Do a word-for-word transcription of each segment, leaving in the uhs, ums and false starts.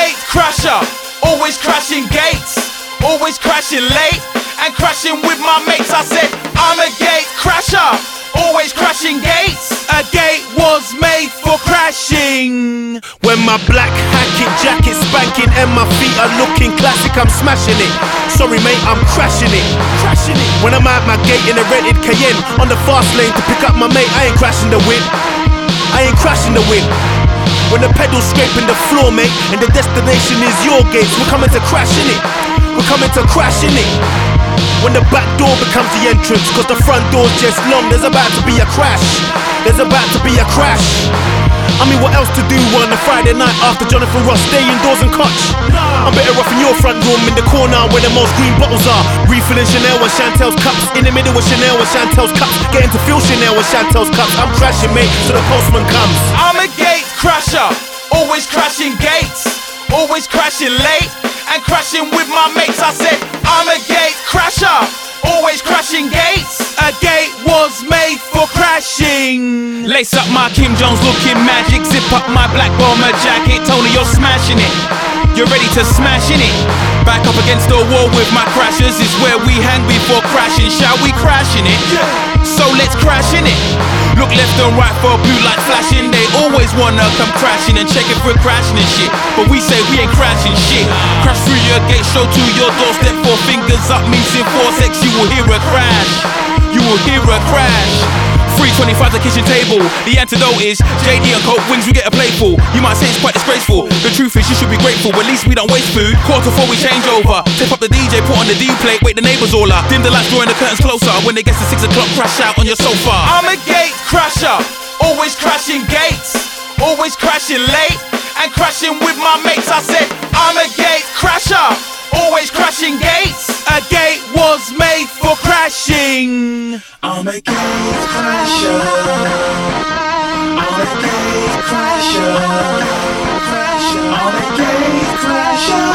gate crasher, always crashing gates, always crashing late and crashing with my mates. I said I'm a gate crasher, always crashing gates. A gate was made for crashing. When my black hacket jacket spanking and my feet are looking classic, I'm smashing it. Sorry mate, I'm crashing it, crashing it. When I'm at my gate in a rented Cayenne on the fast lane to pick up my mate, I ain't crashing the whip, I ain't crashing the whip. When the pedal's scraping the floor mate and the destination is your gates, we're coming to crash in it, we're coming to crash in it. When the back door becomes the entrance, cause the front door's just long, there's about to be a crash, there's about to be a crash. I mean, what else to do on a Friday night after Jonathan Ross? Stay indoors and cotch. I'm better off in your front room in the corner where the most green bottles are. Refilling Chanel and Chantel's cups. In the middle with Chanel and Chantel's cups. Getting to feel Chanel and Chantel's cups. I'm crashing mate, so the postman comes. I'm a gate crasher, always crashing gates, always crashing late and crashing with my mates. I said I'm a gate crasher, always crashing gates. A gate was made for crashing. Lace up my Kim Jones looking magic, zip up my black bomber jacket. Tony, you're smashing it, you're ready to smash in it. Back up against the wall with my crashers is where we hang before crashing. Shall we crash in it? So let's crash in it. Look left and right for blue light flashing. They always wanna come crashing and check if we're crashing and shit, but we say we ain't crashing shit. Crash through your gate, show to your doorstep. Four fingers up means in four sex. You will hear a crash, you will hear a crash. three twenty-five the kitchen table. The antidote is J D and Coke wings, we get a plateful. You might say it's quite disgraceful. The truth is you should be grateful, at least we don't waste food. Quarter before we change over. Tip up the D J, put on the D plate, wake the neighbours all up. Dim the lights, drawing the curtains closer. When it gets to six o'clock, crash out on your sofa. I'm a gate crasher, always crashing gates, always crashing late and crashing with my mates. I said I'm a gate crasher, always crashing gates. A gate was made for crashing. I'm a gate crasher, I'm a gate crasher, I'm a gate crasher,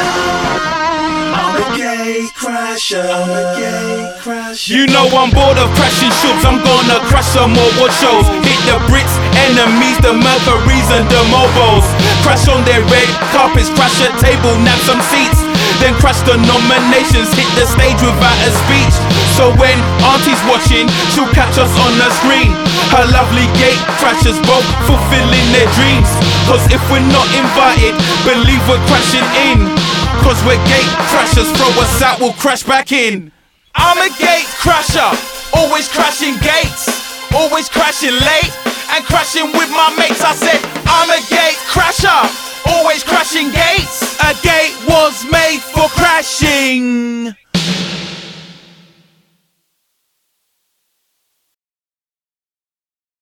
I'm a gate crasher, I'm a gate crasher. You know I'm bored of crashing shops, I'm gonna crash some more wood shows. Hit the Brits, enemies, the Mercuries and the Mobos. Crash on their red carpets, crash a table, nab some seats. Then crash the nominations, hit the stage without a speech. So when Auntie's watching, she'll catch us on the screen. Her lovely gate crashers both fulfilling their dreams. Cause if we're not invited, believe we're crashing in. Cause we're gate crashers, throw us out, we'll crash back in. I'm a gate crasher, always crashing gates, always crashing late and crashing with my mates. I said I'm a gate crasher,